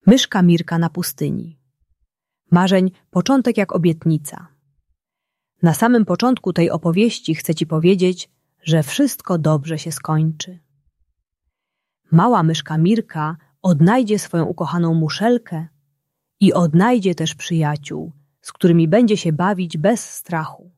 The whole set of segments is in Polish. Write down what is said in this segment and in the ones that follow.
Myszka Mirka na pustyni. Marzeń, początek jak obietnica. Na samym początku tej opowieści chcę ci powiedzieć, że wszystko dobrze się skończy. Mała myszka Mirka odnajdzie swoją ukochaną muszelkę i odnajdzie też przyjaciół, z którymi będzie się bawić bez strachu.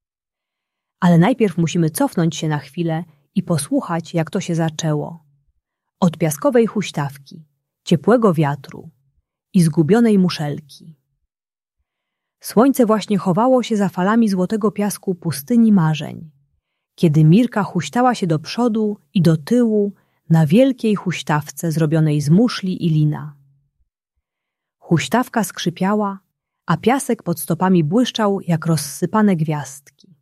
Ale najpierw musimy cofnąć się na chwilę i posłuchać, jak to się zaczęło. Od piaskowej huśtawki, ciepłego wiatru i zgubionej muszelki. Słońce właśnie chowało się za falami złotego piasku pustyni marzeń, kiedy Mirka huśtała się do przodu i do tyłu na wielkiej huśtawce zrobionej z muszli i lina. Huśtawka skrzypiała, a piasek pod stopami błyszczał jak rozsypane gwiazdki.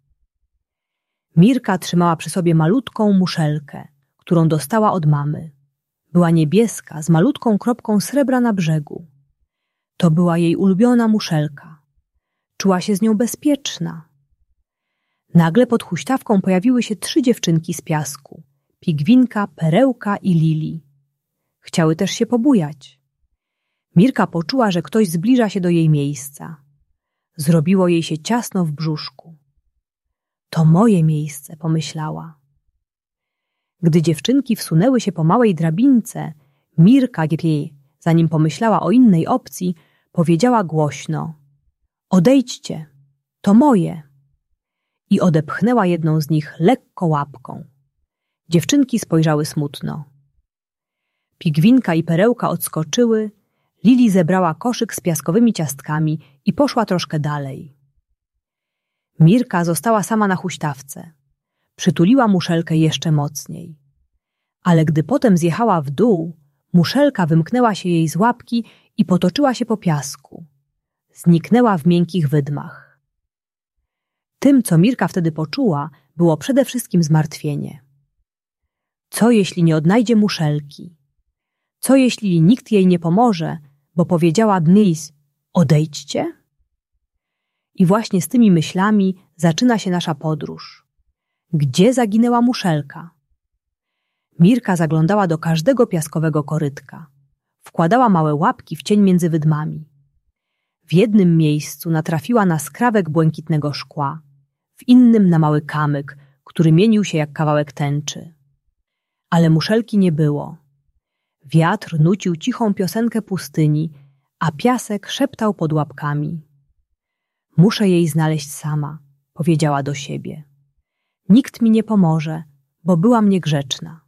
Mirka trzymała przy sobie malutką muszelkę, którą dostała od mamy. Była niebieska, z malutką kropką srebra na brzegu. To była jej ulubiona muszelka. Czuła się z nią bezpieczna. Nagle pod huśtawką pojawiły się 3 dziewczynki z piasku. Pigwinka, Perełka i Lili. Chciały też się pobujać. Mirka poczuła, że ktoś zbliża się do jej miejsca. Zrobiło jej się ciasno w brzuszku. To moje miejsce, pomyślała. Gdy dziewczynki wsunęły się po małej drabince, Mirka, zanim pomyślała o innej opcji, powiedziała głośno: odejdźcie, to moje. I odepchnęła jedną z nich lekko łapką. Dziewczynki spojrzały smutno. Pigwinka i Perełka odskoczyły, Lili zebrała koszyk z piaskowymi ciastkami i poszła troszkę dalej. Mirka została sama na huśtawce. Przytuliła muszelkę jeszcze mocniej. Ale gdy potem zjechała w dół, muszelka wymknęła się jej z łapki i potoczyła się po piasku. Zniknęła w miękkich wydmach. Tym, co Mirka wtedy poczuła, było przede wszystkim zmartwienie. Co jeśli nie odnajdzie muszelki? Co jeśli nikt jej nie pomoże, bo powiedziała Bnis: odejdźcie? I właśnie z tymi myślami zaczyna się nasza podróż. Gdzie zaginęła muszelka? Mirka zaglądała do każdego piaskowego korytka. Wkładała małe łapki w cień między wydmami. W jednym miejscu natrafiła na skrawek błękitnego szkła, w innym na mały kamyk, który mienił się jak kawałek tęczy. Ale muszelki nie było. Wiatr nucił cichą piosenkę pustyni, a piasek szeptał pod łapkami. Muszę jej znaleźć sama, powiedziała do siebie. Nikt mi nie pomoże, bo byłam niegrzeczna.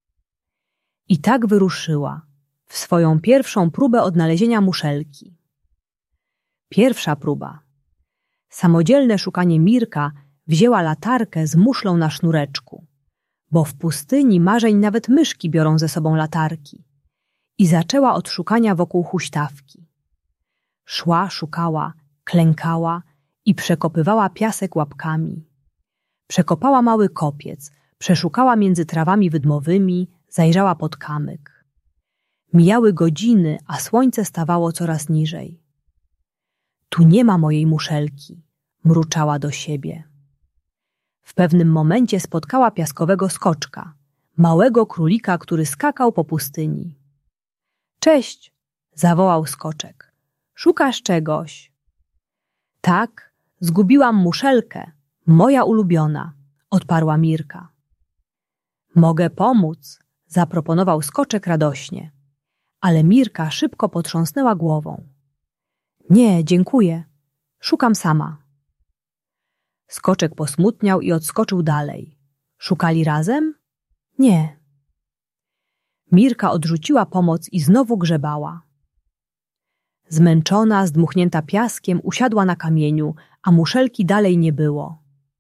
I tak wyruszyła w swoją pierwszą próbę odnalezienia muszelki. Pierwsza próba. Samodzielne szukanie Mirka wzięła latarkę z muszlą na sznureczku, bo w pustyni marzeń nawet myszki biorą ze sobą latarki, i zaczęła od szukania wokół huśtawki. Szła, szukała, klękała i przekopywała piasek łapkami. Przekopała mały kopiec, przeszukała między trawami wydmowymi, zajrzała pod kamyk. Mijały godziny, a słońce stawało coraz niżej. Tu nie ma mojej muszelki, mruczała do siebie. W pewnym momencie spotkała piaskowego skoczka, małego królika, który skakał po pustyni. Cześć, zawołał skoczek. Szukasz czegoś? Tak, zgubiłam muszelkę, moja ulubiona, odparła Mirka. Mogę pomóc, zaproponował skoczek radośnie, ale Mirka szybko potrząsnęła głową. Nie, dziękuję, szukam sama. Skoczek posmutniał i odskoczył dalej. Szukali razem? Nie. Mirka odrzuciła pomoc i znowu grzebała. Zmęczona, zdmuchnięta piaskiem, usiadła na kamieniu, a muszelki dalej nie było.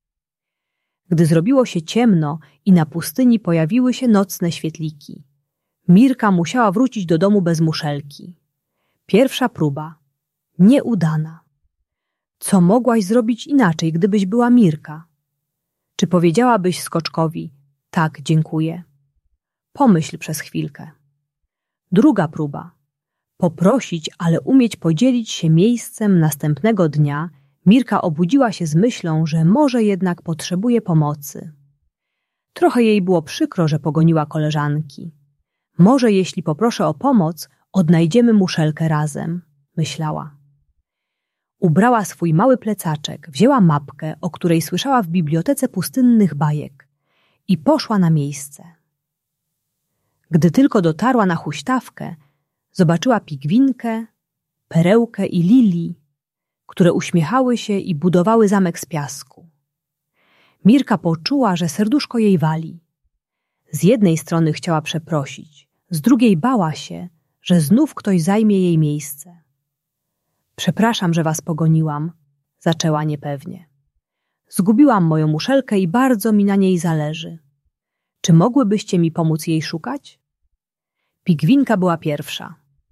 Gdy zrobiło się ciemno i na pustyni pojawiły się nocne świetliki, Mirka musiała wrócić do domu bez muszelki. Pierwsza próba. Nieudana. Co mogłaś zrobić inaczej, gdybyś była Mirka? Czy powiedziałabyś skoczkowi: tak, dziękuję? Pomyśl przez chwilkę. Druga próba. Poprosić, ale umieć podzielić się miejscem następnego dnia, Mirka obudziła się z myślą, że może jednak potrzebuje pomocy. Trochę jej było przykro, że pogoniła koleżanki. Może jeśli poproszę o pomoc, odnajdziemy muszelkę razem, myślała. Ubrała swój mały plecaczek, wzięła mapkę, o której słyszała w bibliotece pustynnych bajek i poszła na miejsce. Gdy tylko dotarła na huśtawkę, zobaczyła pigwinkę, perełkę i Lili, które uśmiechały się i budowały zamek z piasku. Mirka poczuła, że serduszko jej wali. Z jednej strony chciała przeprosić, z drugiej bała się, że znów ktoś zajmie jej miejsce. Przepraszam, że was pogoniłam, zaczęła niepewnie. Zgubiłam moją muszelkę i bardzo mi na niej zależy. Czy mogłybyście mi pomóc jej szukać? Pigwinka była pierwsza.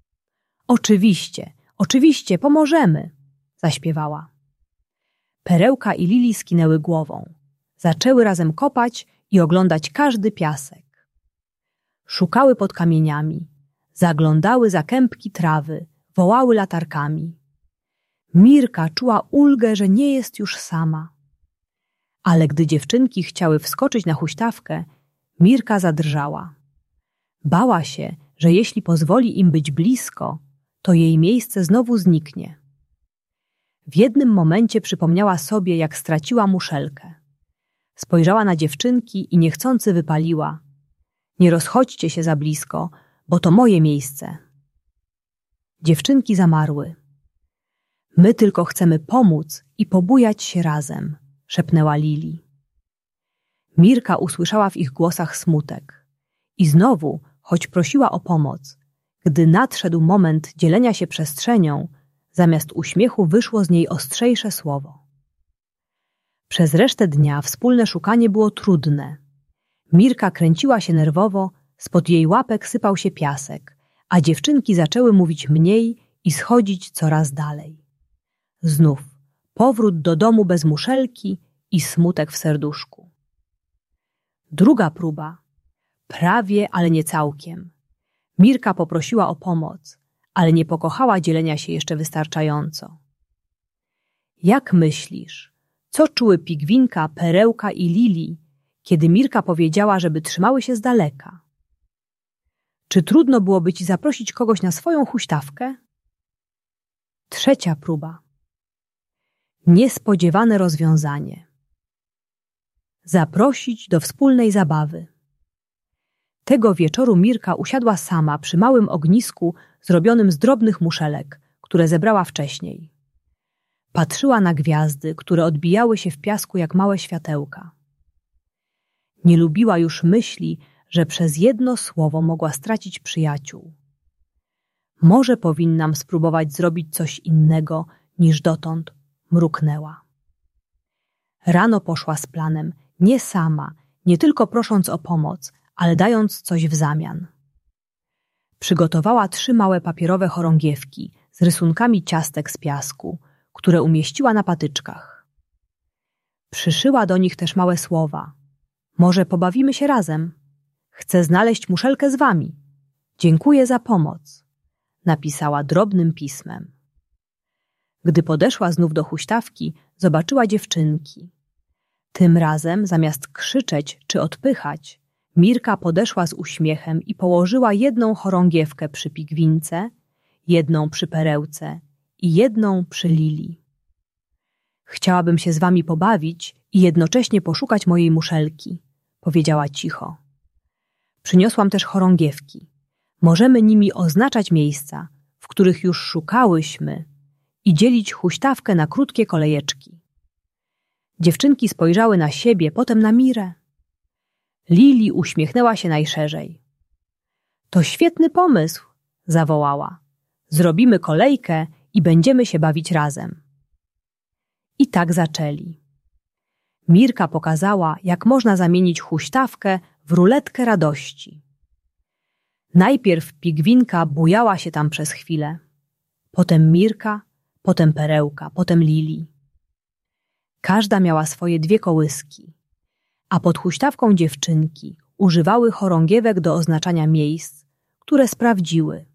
Oczywiście, pomożemy, zaśpiewała. Perełka i Lili skinęły głową. Zaczęły razem kopać i oglądać każdy piasek. Szukały pod kamieniami, zaglądały za kępki trawy, wołały latarkami. Mirka czuła ulgę, że nie jest już sama. Ale gdy dziewczynki chciały wskoczyć na huśtawkę, Mirka zadrżała. Bała się, że jeśli pozwoli im być blisko, to jej miejsce znowu zniknie. W jednym momencie przypomniała sobie, jak straciła muszelkę. Spojrzała na dziewczynki i niechcący wypaliła. Nie rozchodźcie się za blisko, bo to moje miejsce. Dziewczynki zamarły. My tylko chcemy pomóc i pobujać się razem, szepnęła Lili. Mirka usłyszała w ich głosach smutek. I znowu, choć prosiła o pomoc, gdy nadszedł moment dzielenia się przestrzenią, zamiast uśmiechu wyszło z niej ostrzejsze słowo. Przez resztę dnia wspólne szukanie było trudne. Mirka kręciła się nerwowo, spod jej łapek sypał się piasek, a dziewczynki zaczęły mówić mniej i schodzić coraz dalej. Znów powrót do domu bez muszelki i smutek w serduszku. Druga próba. Prawie, ale nie całkiem. Mirka poprosiła o pomoc, ale nie pokochała dzielenia się jeszcze wystarczająco. Jak myślisz, co czuły pigwinka, perełka i Lili, kiedy Mirka powiedziała, żeby trzymały się z daleka? Czy trudno byłoby ci zaprosić kogoś na swoją huśtawkę? Trzecia próba. Niespodziewane rozwiązanie. Zaprosić do wspólnej zabawy. Tego wieczoru Mirka usiadła sama przy małym ognisku zrobionym z drobnych muszelek, które zebrała wcześniej. Patrzyła na gwiazdy, które odbijały się w piasku jak małe światełka. Nie lubiła już myśli, że przez jedno słowo mogła stracić przyjaciół. Może powinnam spróbować zrobić coś innego niż dotąd, mruknęła. Rano poszła z planem, nie sama, nie tylko prosząc o pomoc, ale dając coś w zamian. Przygotowała 3 małe papierowe chorągiewki z rysunkami ciastek z piasku, które umieściła na patyczkach. Przyszyła do nich też małe słowa. Może pobawimy się razem? Chcę znaleźć muszelkę z wami. Dziękuję za pomoc. Napisała drobnym pismem. Gdy podeszła znów do huśtawki, zobaczyła dziewczynki. Tym razem, zamiast krzyczeć czy odpychać, Mirka podeszła z uśmiechem i położyła jedną chorągiewkę przy pigwince, jedną przy perełce i jedną przy Lili. Chciałabym się z wami pobawić i jednocześnie poszukać mojej muszelki, powiedziała cicho. Przyniosłam też chorągiewki. Możemy nimi oznaczać miejsca, w których już szukałyśmy i dzielić huśtawkę na krótkie kolejeczki. Dziewczynki spojrzały na siebie, potem na Mirę. Lili uśmiechnęła się najszerzej. To świetny pomysł, zawołała. Zrobimy kolejkę i będziemy się bawić razem. I tak zaczęli. Mirka pokazała, jak można zamienić huśtawkę w ruletkę radości. Najpierw pigwinka bujała się tam przez chwilę. Potem Mirka, potem perełka, potem Lili. Każda miała swoje 2 kołyski, a pod huśtawką dziewczynki używały chorągiewek do oznaczania miejsc, które sprawdziły.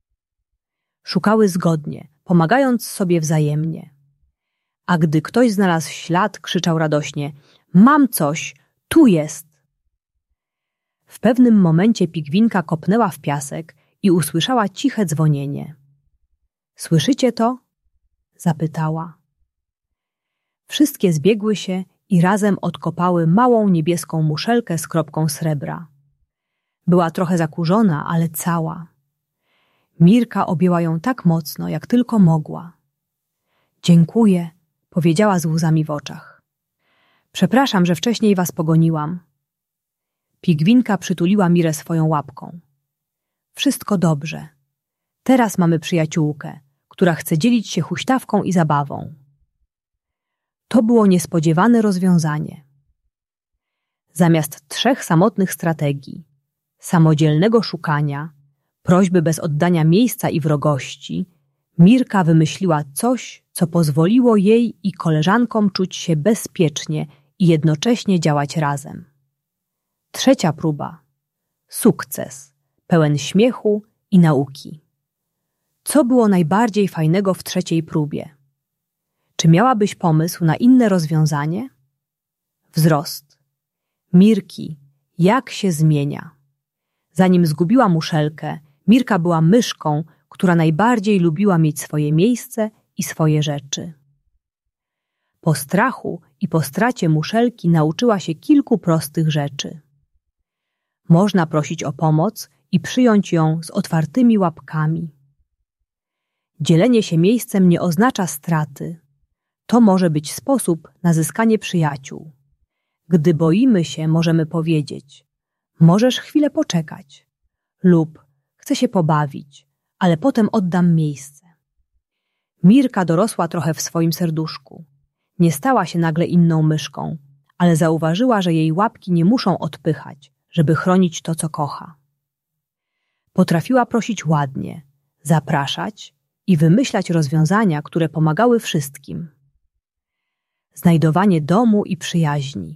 Szukały zgodnie, pomagając sobie wzajemnie. A gdy ktoś znalazł ślad, krzyczał radośnie: mam coś, tu jest! W pewnym momencie pigwinka kopnęła w piasek i usłyszała ciche dzwonienie. Słyszycie to? Zapytała. Wszystkie zbiegły się i razem odkopały małą niebieską muszelkę z kropką srebra. Była trochę zakurzona, ale cała. Mirka objęła ją tak mocno, jak tylko mogła. Dziękuję, powiedziała z łzami w oczach. Przepraszam, że wcześniej was pogoniłam. Pigwinka przytuliła Mirę swoją łapką. Wszystko dobrze. Teraz mamy przyjaciółkę, która chce dzielić się huśtawką i zabawą. To było niespodziewane rozwiązanie. Zamiast 3 samotnych strategii, samodzielnego szukania, prośby bez oddania miejsca i wrogości, Mirka wymyśliła coś, co pozwoliło jej i koleżankom czuć się bezpiecznie i jednocześnie działać razem. 3. próba. Sukces, pełen śmiechu i nauki. Co było najbardziej fajnego w 3. próbie? Czy miałabyś pomysł na inne rozwiązanie? Wzrost. Mirki, jak się zmienia. Zanim zgubiła muszelkę, Mirka była myszką, która najbardziej lubiła mieć swoje miejsce i swoje rzeczy. Po strachu i po stracie muszelki nauczyła się kilku prostych rzeczy. Można prosić o pomoc i przyjąć ją z otwartymi łapkami. Dzielenie się miejscem nie oznacza straty. To może być sposób na zyskanie przyjaciół. Gdy boimy się, możemy powiedzieć: możesz chwilę poczekać lub chcę się pobawić, ale potem oddam miejsce. Mirka dorosła trochę w swoim serduszku. Nie stała się nagle inną myszką, ale zauważyła, że jej łapki nie muszą odpychać, żeby chronić to, co kocha. Potrafiła prosić ładnie, zapraszać i wymyślać rozwiązania, które pomagały wszystkim. Znajdowanie domu i przyjaźni.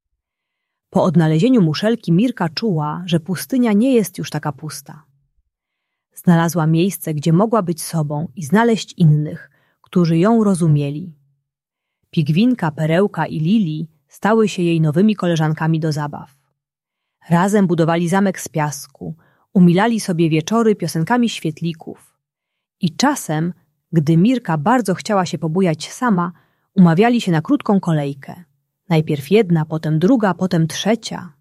Po odnalezieniu muszelki Mirka czuła, że pustynia nie jest już taka pusta. Znalazła miejsce, gdzie mogła być sobą i znaleźć innych, którzy ją rozumieli. Pigwinka, Perełka i Lili stały się jej nowymi koleżankami do zabaw. Razem budowali zamek z piasku, umilali sobie wieczory piosenkami świetlików. I czasem, gdy Mirka bardzo chciała się pobujać sama, umawiali się na krótką kolejkę. Najpierw jedna, potem druga, potem trzecia.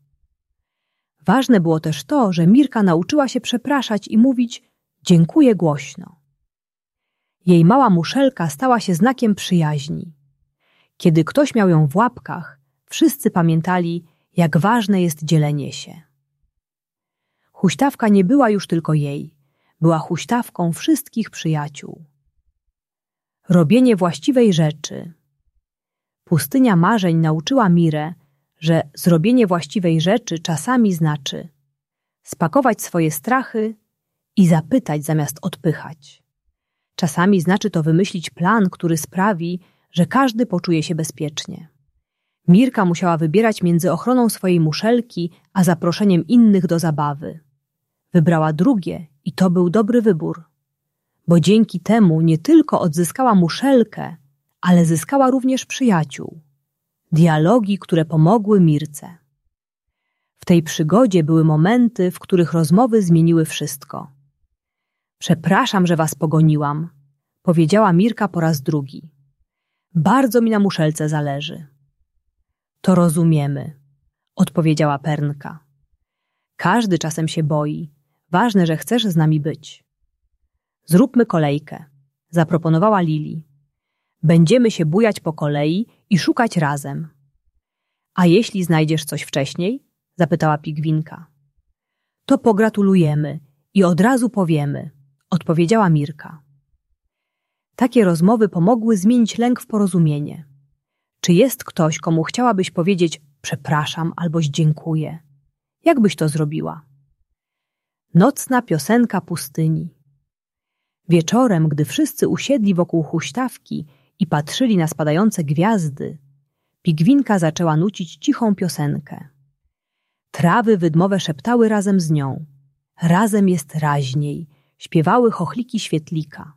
Ważne było też to, że Mirka nauczyła się przepraszać i mówić dziękuję głośno. Jej mała muszelka stała się znakiem przyjaźni. Kiedy ktoś miał ją w łapkach, wszyscy pamiętali, jak ważne jest dzielenie się. Huśtawka nie była już tylko jej, była huśtawką wszystkich przyjaciół. Robienie właściwej rzeczy. Pustynia marzeń nauczyła Mirę, że zrobienie właściwej rzeczy czasami znaczy spakować swoje strachy i zapytać zamiast odpychać. Czasami znaczy to wymyślić plan, który sprawi, że każdy poczuje się bezpiecznie. Mirka musiała wybierać między ochroną swojej muszelki a zaproszeniem innych do zabawy. Wybrała drugie i to był dobry wybór, bo dzięki temu nie tylko odzyskała muszelkę, ale zyskała również przyjaciół. Dialogi, które pomogły Mirce. W tej przygodzie były momenty, w których rozmowy zmieniły wszystko. Przepraszam, że was pogoniłam, powiedziała Mirka po raz drugi. Bardzo mi na muszelce zależy. To rozumiemy, odpowiedziała Pernka. Każdy czasem się boi. Ważne, że chcesz z nami być. Zróbmy kolejkę, zaproponowała Lili. Będziemy się bujać po kolei i szukać razem. A jeśli znajdziesz coś wcześniej? Zapytała Pigwinka. To pogratulujemy i od razu powiemy, odpowiedziała Mirka. Takie rozmowy pomogły zmienić lęk w porozumienie. Czy jest ktoś, komu chciałabyś powiedzieć przepraszam albo dziękuję? Jak byś to zrobiła? Nocna piosenka pustyni. Wieczorem, gdy wszyscy usiedli wokół huśtawki i patrzyli na spadające gwiazdy, Pigwinka zaczęła nucić cichą piosenkę. Trawy wydmowe szeptały razem z nią. Razem jest raźniej, śpiewały chochliki świetlika.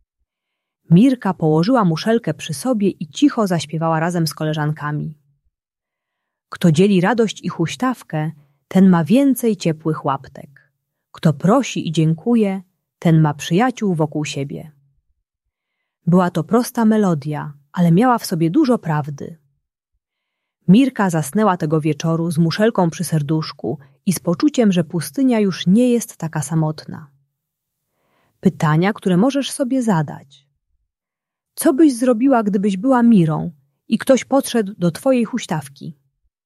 Mirka położyła muszelkę przy sobie i cicho zaśpiewała razem z koleżankami. Kto dzieli radość i huśtawkę, ten ma więcej ciepłych łaptek. Kto prosi i dziękuje, ten ma przyjaciół wokół siebie. Była to prosta melodia, ale miała w sobie dużo prawdy. Mirka zasnęła tego wieczoru z muszelką przy serduszku i z poczuciem, że pustynia już nie jest taka samotna. Pytania, które możesz sobie zadać. Co byś zrobiła, gdybyś była Mirą i ktoś podszedł do twojej huśtawki?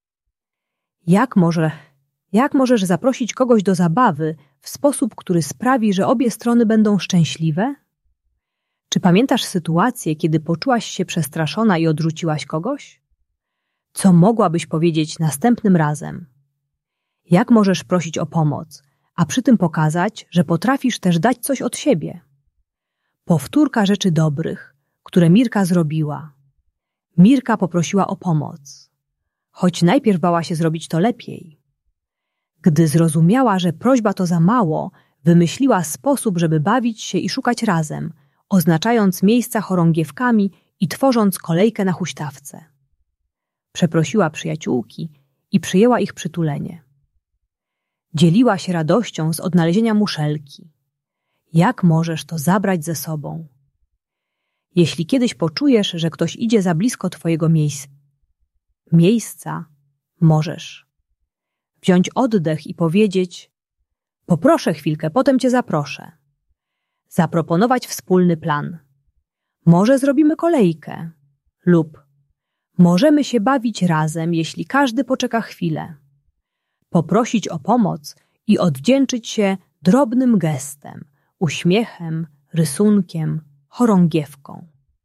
Jak możesz zaprosić kogoś do zabawy w sposób, który sprawi, że obie strony będą szczęśliwe? Czy pamiętasz sytuację, kiedy poczułaś się przestraszona i odrzuciłaś kogoś? Co mogłabyś powiedzieć następnym razem? Jak możesz prosić o pomoc, a przy tym pokazać, że potrafisz też dać coś od siebie? Powtórka rzeczy dobrych, które Mirka zrobiła. Mirka poprosiła o pomoc, choć najpierw bała się zrobić to lepiej. Gdy zrozumiała, że prośba to za mało, wymyśliła sposób, żeby bawić się i szukać razem, oznaczając miejsca chorągiewkami i tworząc kolejkę na huśtawce. Przeprosiła przyjaciółki i przyjęła ich przytulenie. Dzieliła się radością z odnalezienia muszelki. Jak możesz to zabrać ze sobą? Jeśli kiedyś poczujesz, że ktoś idzie za blisko twojego miejsca, możesz wziąć oddech i powiedzieć: poproszę chwilkę, potem cię zaproszę. Zaproponować wspólny plan. Może zrobimy kolejkę lub możemy się bawić razem, jeśli każdy poczeka chwilę. Poprosić o pomoc i odwdzięczyć się drobnym gestem, uśmiechem, rysunkiem, chorągiewką.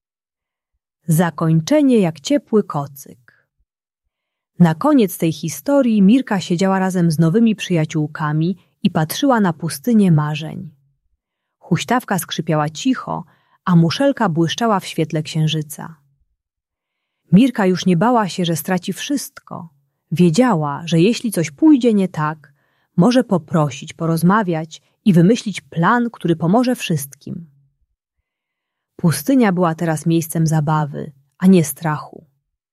Zakończenie jak ciepły kocyk. Na koniec tej historii Mirka siedziała razem z nowymi przyjaciółkami i patrzyła na pustynię marzeń. Huśtawka skrzypiała cicho, a muszelka błyszczała w świetle księżyca. Mirka już nie bała się, że straci wszystko. Wiedziała, że jeśli coś pójdzie nie tak, może poprosić, porozmawiać i wymyślić plan, który pomoże wszystkim. Pustynia była teraz miejscem zabawy, a nie strachu.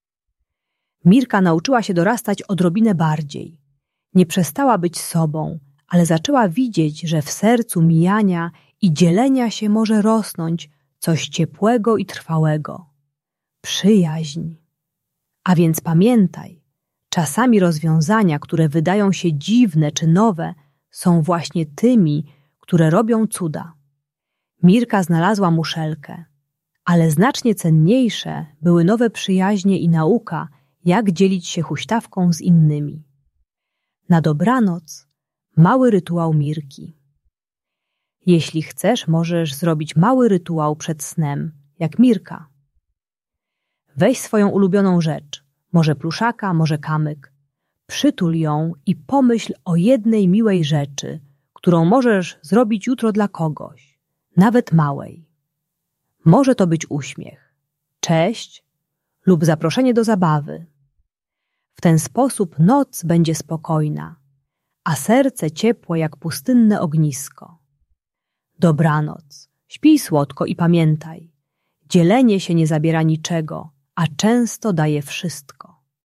Mirka nauczyła się dorastać odrobinę bardziej. Nie przestała być sobą, ale zaczęła widzieć, że w sercu mijania i dzielenia się może rosnąć coś ciepłego i trwałego. Przyjaźń. A więc pamiętaj, czasami rozwiązania, które wydają się dziwne czy nowe, są właśnie tymi, które robią cuda. Mirka znalazła muszelkę, ale znacznie cenniejsze były nowe przyjaźnie i nauka, jak dzielić się huśtawką z innymi. Na dobranoc mały rytuał Mirki. Jeśli chcesz, możesz zrobić mały rytuał przed snem, jak Mirka. Weź swoją ulubioną rzecz, może pluszaka, może kamyk. Przytul ją i pomyśl o jednej miłej rzeczy, którą możesz zrobić jutro dla kogoś, nawet małej. Może to być uśmiech, cześć lub zaproszenie do zabawy. W ten sposób noc będzie spokojna, a serce ciepłe jak pustynne ognisko. Dobranoc, śpij słodko i pamiętaj, dzielenie się nie zabiera niczego, a często daje wszystko.